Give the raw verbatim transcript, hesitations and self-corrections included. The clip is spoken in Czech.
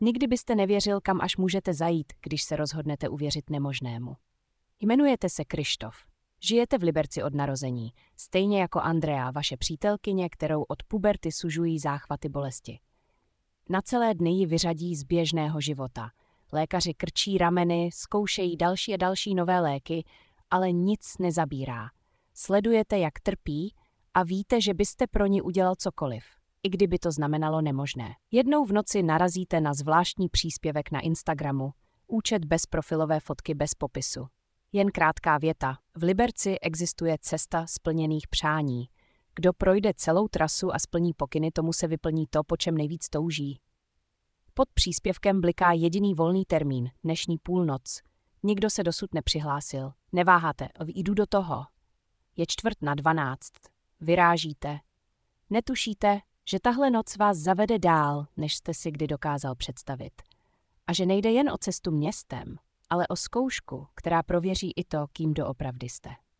Nikdy byste nevěřil, kam až můžete zajít, když se rozhodnete uvěřit nemožnému. Jmenujete se Krištof. Žijete v Liberci od narození, stejně jako Andrea, vaše přítelkyně, kterou od puberty sužují záchvaty bolesti. Na celé dny ji vyřadí z běžného života. Lékaři krčí rameny, zkoušejí další a další nové léky, ale nic nezabírá. Sledujete, jak trpí a víte, že byste pro ní udělal cokoliv, i kdyby to znamenalo nemožné. Jednou v noci narazíte na zvláštní příspěvek na Instagramu, účet bez profilové fotky bez popisu. Jen krátká věta. V Liberci existuje cesta splněných přání. Kdo projde celou trasu a splní pokyny, tomu se vyplní to, po čem nejvíc touží. Pod příspěvkem bliká jediný volný termín, dnešní půlnoc. Nikdo se dosud nepřihlásil. Neváháte, jdu do toho. Je čtvrt na dvanáct. Vyrážíte. Netušíte, že tahle noc vás zavede dál, než jste si kdy dokázal představit. A že nejde jen o cestu městem, ale o zkoušku, která prověří i to, kým doopravdy jste.